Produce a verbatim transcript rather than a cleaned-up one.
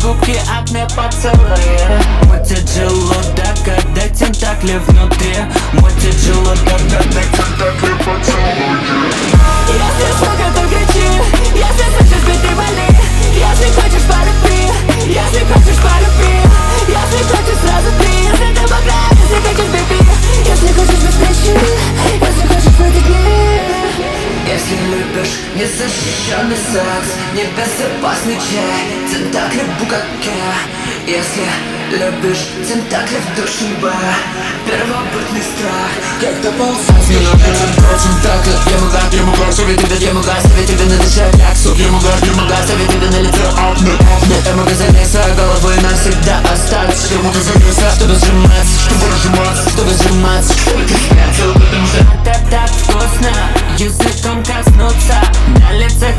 губки, огне поцелуи. Мутит желудок, когда тентакли внутри. Мутит желудок, когда тентакли поцелуи. Если сука, то кричи. Если слышишь, беги, вали. Если хочешь, полюби. Если хочешь, полюби. Если хочешь, сразу ты. Если ты богат, если хочешь, беби. Если хочешь, без причин. Если хочешь, потекни. Если любишь незащищенный секс, небезопасный чай, тентакли в букаке. Если любишь тентакли в душеве, первобытный страх, когда ползать. Не напрямую против тентакли. Ему гад, ему гад, совет тебе, ему гад, совет тебе на душе, как суп. Ему гад, ему гад, совет тебе на лице, окна, окна. Ему гад залеза, головой навсегда остаться. Ему гад залеза, чтобы сжиматься, чтобы сжиматься, чтобы сжиматься, чтобы ты спрятал, потому что это так вкусно, языком коснуться, на лице